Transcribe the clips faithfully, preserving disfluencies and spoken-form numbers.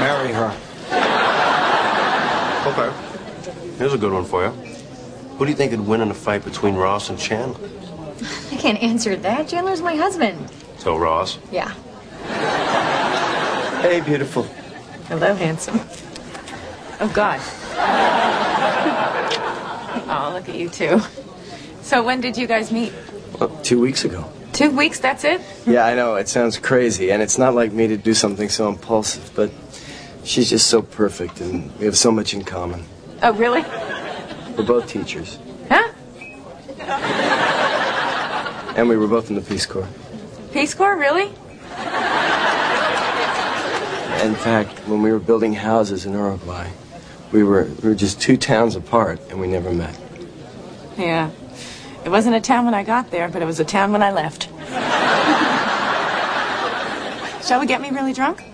marry her. Okay. Here's a good one for you. Who do you think would win in a fight between Ross and Chandler? I can't answer that. Chandler's my husband. So Ross? Yeah. Hey, beautiful. Hello, handsome. Oh, God. Oh, look at you two. So when did you guys meet? Well, two weeks ago. Two weeks, that's it? Yeah, I know. It sounds crazy, and it's not like me to do something so impulsive, but she's just so perfect, and we have so much in common. Oh, really? We're both teachers. Huh? And we were both in the Peace Corps. Peace Corps, really? In fact, when we were building houses in Uruguay, we were, we were just two towns apart, and we never met. Yeah. It wasn't a town when I got there, but it was a town when I left. Shall we get me really drunk?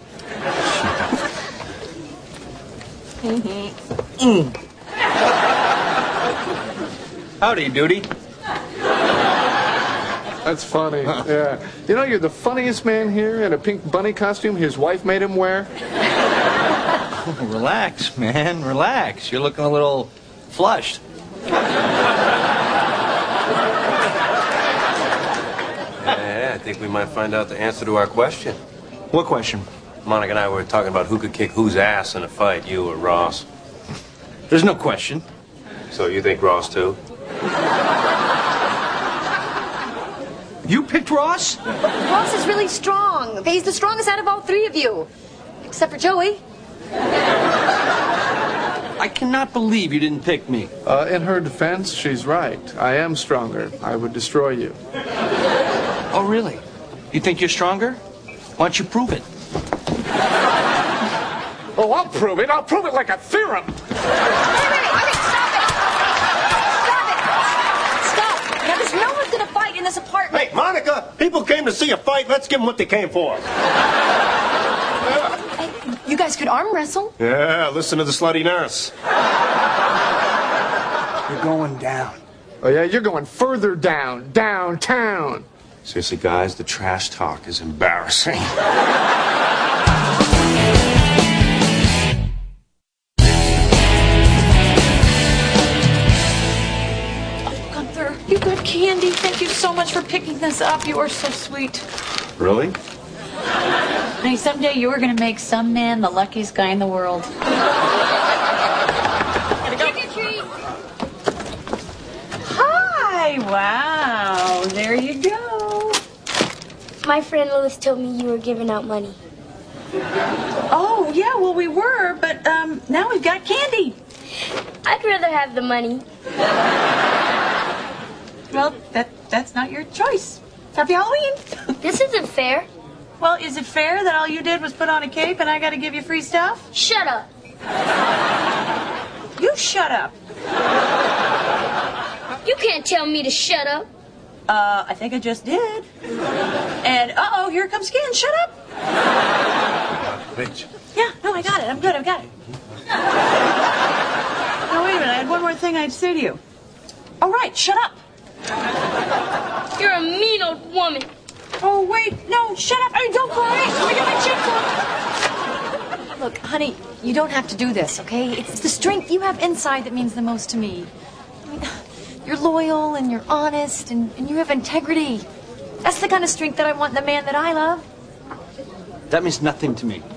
mm. Howdy, Duty. That's funny, yeah. You know, you're the funniest man here in a pink bunny costume his wife made him wear. Oh, relax, man, relax. You're looking a little flushed. Yeah, I think we might find out the answer to our question. What question? Monica and I were talking about who could kick whose ass in a fight, you or Ross. There's no question. So you think Ross, too? You picked Ross? Ross is really strong. He's the strongest out of all three of you. Except for Joey. I cannot believe you didn't pick me. Uh, in her defense, she's right. I am stronger. I would destroy you. Oh, really? You think you're stronger? Why don't you prove it? Oh, I'll prove it. I'll prove it like a theorem. Wait, wait, wait, stop it. Stop it. Stop. Now, there's no one's going to fight in this apartment. Hey, Monica, people came to see a fight. Let's give them what they came for. Hey, you guys could arm wrestle. Yeah, listen to the slutty nurse. You're going down. Oh, yeah, you're going further down, downtown. Seriously, guys, the trash talk is embarrassing. Gunther, you got candy. Thank you so much for picking this up. You are so sweet. Really? Hey, someday you are going to make some man the luckiest guy in the world. Trick or treat. Hi. Wow. There you go. My friend Louis told me you were giving out money. Oh, yeah, well, we were, but um, now we've got candy. I'd rather have the money. Well, that that's not your choice. Happy Halloween. This isn't fair. Well, is it fair that all you did was put on a cape and I got to give you free stuff? Shut up. You shut up. You can't tell me to shut up. Uh, I think I just did. And, uh-oh, here comes Ken. Shut up. Bitch. Yeah, no, I got it. I'm good. I've got it. Now, wait a minute. I had one more thing I'd say to you. All right, shut up. You're a mean old woman. Oh, wait. No, shut up. Hey, don't cry. Let me get my checkbook. Look, honey, you don't have to do this, okay? It's the strength you have inside that means the most to me. I mean, you're loyal and you're honest and, and you have integrity. That's the kind of strength that I want in the man that I love. That means nothing to me.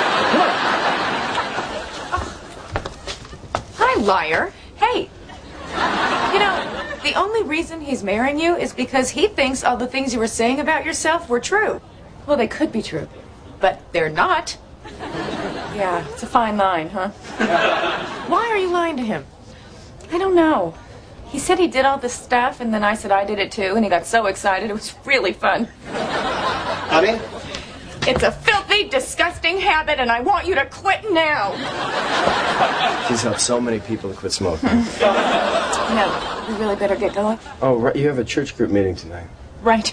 Hi, liar. Hey. You know, the only reason he's marrying you is because he thinks all the things you were saying about yourself were true. Well, they could be true, but they're not. Yeah, it's a fine line, huh? Why are you lying to him? I don't know. He said he did all this stuff, and then I said I did it too, and he got so excited. It was really fun. Honey? It's a filthy, disgusting habit, and I want you to quit now. She's helped so many people to quit smoking. No, we really better get going. Oh, right. You have a church group meeting tonight. Right.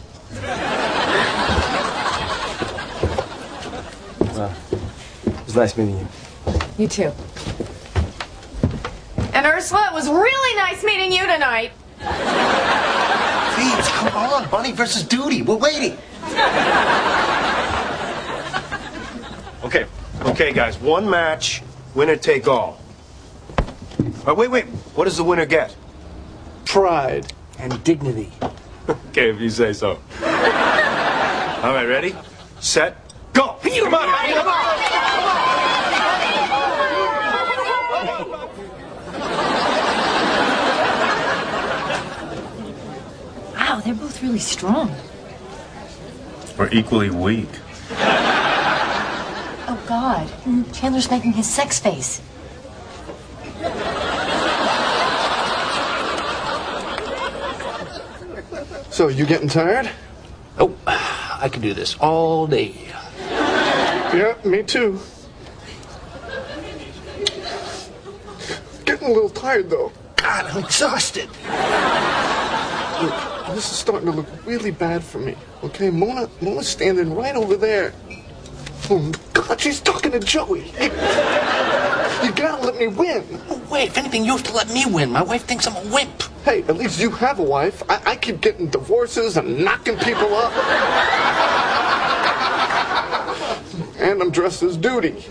Well, it was nice meeting you. You too. And Ursula, it was really nice meeting you tonight. Please, come on. Bunny versus Duty. We're waiting. Okay, Okay, guys, one match, winner take all. Oh, wait, wait. What does the winner get? Pride. And dignity. Okay, if you say so. All right, ready? Set, go! Come on! Come on! Wow, they're both really strong. We're equally weak. Oh, God. Chandler's making his sex face. So, you getting tired? Oh, I could do this all day. Yeah, me too. Getting a little tired, though. God, I'm exhausted. Look, this is starting to look really bad for me. Okay, Mona, Mona's standing right over there. Oh, God, she's talking to Joey. You, you gotta let me win. Oh, wait, if anything, you have to let me win. My wife thinks I'm a wimp. Hey, at least you have a wife. I, I keep getting divorces and knocking people up. And I'm dressed as Duty.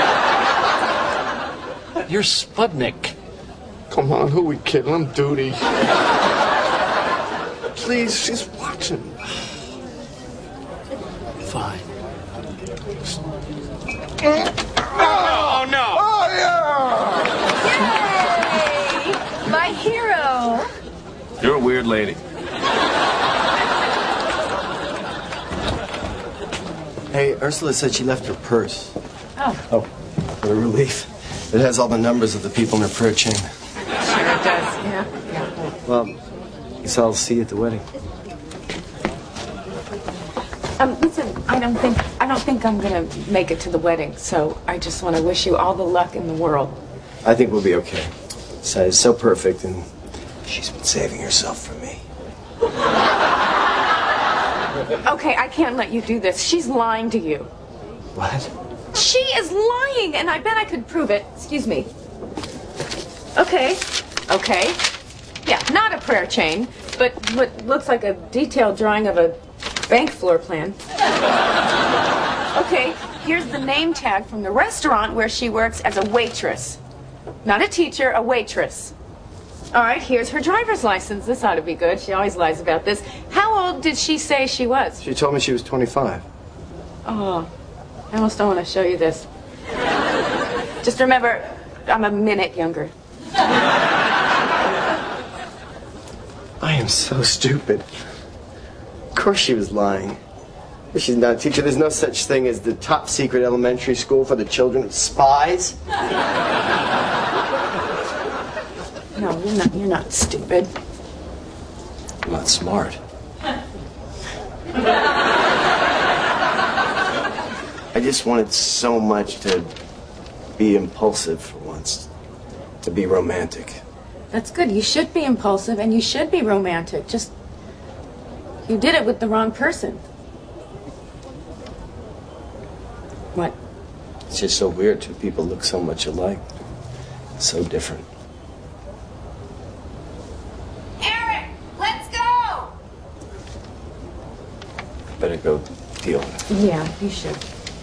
You're Sputnik. Come on, who we kidding? I'm Duty. Please, she's watching. Fine. Oh, no! Oh, yeah! Yay! My hero. You're a weird lady. Hey, Ursula said she left her purse. Oh. Oh, what a relief. It has all the numbers of the people in her prayer chain. Sure it does, yeah. yeah. Well, guess I'll see you at the wedding. Um, listen, I don't think I don't think I'm gonna make it to the wedding, so I just want to wish you all the luck in the world. I think we'll be okay. Sai is so perfect, and she's been saving herself for me. Okay, I can't let you do this. She's lying to you. What? She is lying, and I bet I could prove it. Excuse me. Okay. Okay. Yeah, not a prayer chain, but what looks like a detailed drawing of a bank floor plan. Okay, here's the name tag from the restaurant where she works as a waitress. Not a teacher, a waitress. All right, here's her driver's license. This ought to be good. She always lies about this. How old did she say she was? She told me she was twenty-five. Oh, I almost don't want to show you this. Just remember, I'm a minute younger. I am so stupid. Of course she was lying. She's not a teacher. There's no such thing as the top secret elementary school for the children of spies. No, you're not. You're not stupid. I'm not smart. I just wanted so much to be impulsive for once. To be romantic. That's good. You should be impulsive and you should be romantic. Just, you did it with the wrong person. What? It's just so weird. Two people look so much alike. So different. Eric, let's go! Better go deal with it. Yeah, you should.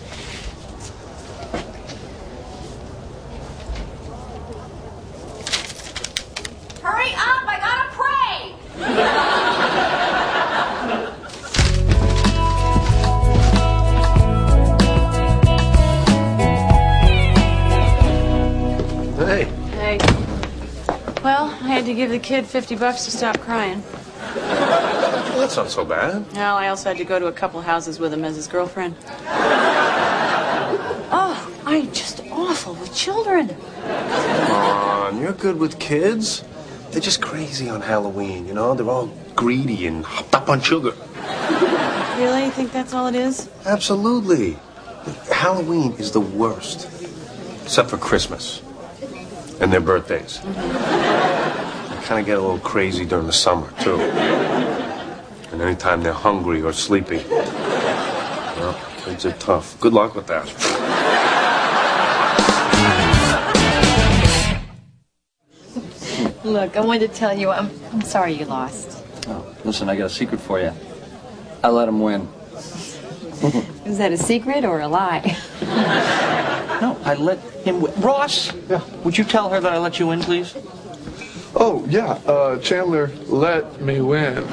Hurry up, I gotta pray! Hey. Hey. Well, I had to give the kid fifty bucks to stop crying. Well, that's not so bad. Well, I also had to go to a couple houses with him as his girlfriend. Oh, I'm just awful with children. Come on, you're good with kids. They're just crazy on Halloween, you know? They're all greedy and hopped up on sugar. Really? You think that's all it is? Absolutely. Halloween is the worst. Except for Christmas. And their birthdays. They kind of get a little crazy during the summer, too. And anytime they're hungry or sleepy. Well, kids are tough. Good luck with that. Look, I wanted to tell you, I'm, I'm sorry you lost. Oh, listen, I got a secret for you. I let him win. Is that a secret or a lie? No, I let him win. Ross, Yeah. would you tell her that I let you in, please? Oh, yeah, uh, Chandler let me win.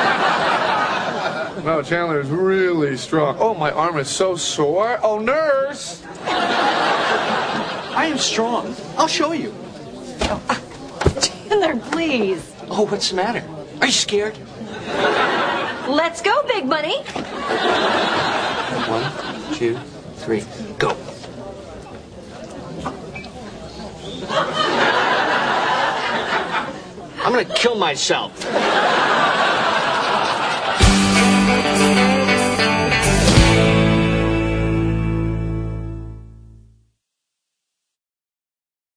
No, Chandler is really strong. Oh, my arm is so sore. Oh, nurse! I am strong. I'll show you. Chandler, please. Oh, what's the matter? Are you scared? Let's go, Big Money. One, two, three, go. I'm gonna kill myself.